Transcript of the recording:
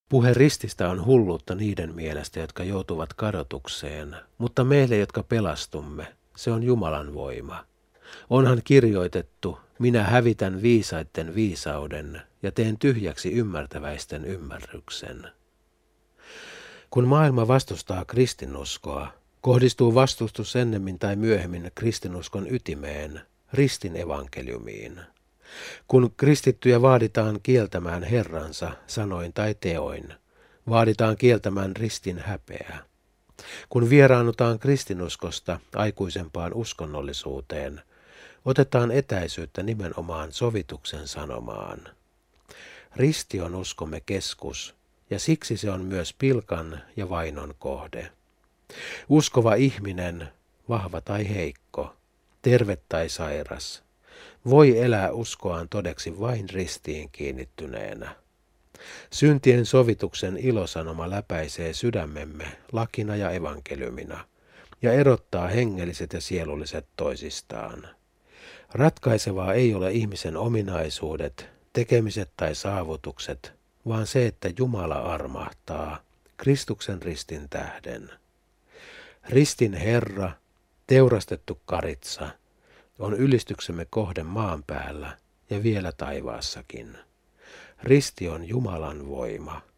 Puhe rististä on hulluutta niiden mielestä, jotka joutuvat kadotukseen, mutta meille, jotka pelastumme, se on Jumalan voima. Onhan kirjoitettu, minä hävitän viisaitten viisauden ja teen tyhjäksi ymmärtäväisten ymmärryksen. Kun maailma vastustaa kristinuskoa, kohdistuu vastustus ennemmin tai myöhemmin kristinuskon ytimeen, ristin evankeliumiin. Kun kristittyjä vaaditaan kieltämään Herransa sanoin tai teoin, vaaditaan kieltämään ristin häpeä. Kun vieraannutaan kristinuskosta aikuisempaan uskonnollisuuteen, otetaan etäisyyttä nimenomaan sovituksen sanomaan. Risti on uskomme keskus, ja siksi se on myös pilkan ja vainon kohde. Uskova ihminen, vahva tai heikko, terve tai sairas, voi elää uskoaan todeksi vain ristiin kiinnittyneenä. Syntien sovituksen ilosanoma läpäisee sydämemme lakina ja evankeliumina ja erottaa hengelliset ja sielulliset toisistaan. Ratkaisevaa ei ole ihmisen ominaisuudet, tekemiset tai saavutukset, vaan se, että Jumala armahtaa Kristuksen ristin tähden. Ristin Herra, teurastettu karitsa, on ylistyksemme kohde maan päällä ja vielä taivaassakin. Risti on Jumalan voima.